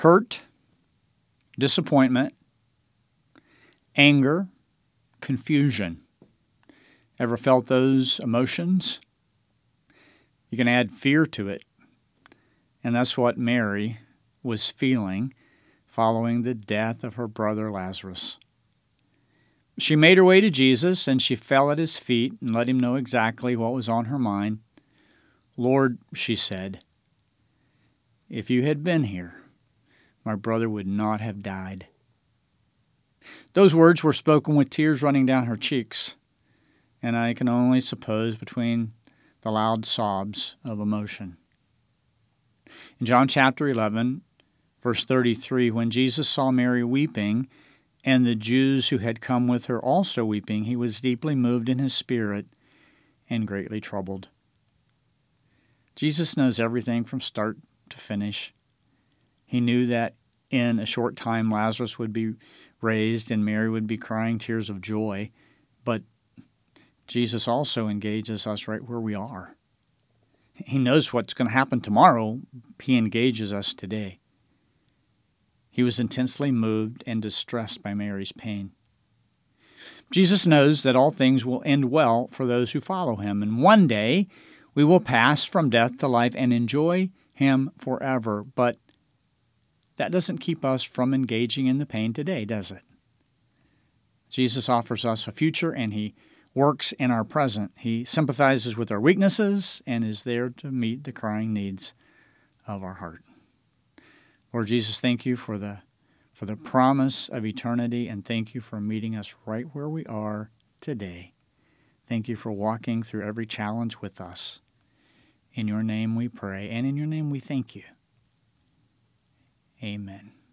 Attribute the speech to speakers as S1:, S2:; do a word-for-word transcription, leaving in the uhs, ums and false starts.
S1: hurt, disappointment, anger, confusion. Ever felt those emotions? You can add fear to it. And that's what Mary was feeling following the death of her brother Lazarus. She made her way to Jesus, and she fell at his feet and let him know exactly what was on her mind. "Lord," she said, "if you had been here, my brother would not have died." Those words were spoken with tears running down her cheeks, and I can only suppose between the loud sobs of emotion. In John chapter eleven, verse thirty-three, when Jesus saw Mary weeping, and the Jews who had come with her also weeping, he was deeply moved in his spirit and greatly troubled. Jesus knows everything from start to finish. He knew that in a short time Lazarus would be raised and Mary would be crying tears of joy, but Jesus also engages us right where we are. He knows what's going to happen tomorrow. He engages us today. He was intensely moved and distressed by Mary's pain. Jesus knows that all things will end well for those who follow him, and one day we will pass from death to life and enjoy him forever. But that doesn't keep us from engaging in the pain today, does it? Jesus offers us a future, and he works in our present. He sympathizes with our weaknesses and is there to meet the crying needs of our heart. Lord Jesus, thank you for the for the promise of eternity, and thank you for meeting us right where we are today. Thank you for walking through every challenge with us. In your name we pray, and in your name we thank you. Amen.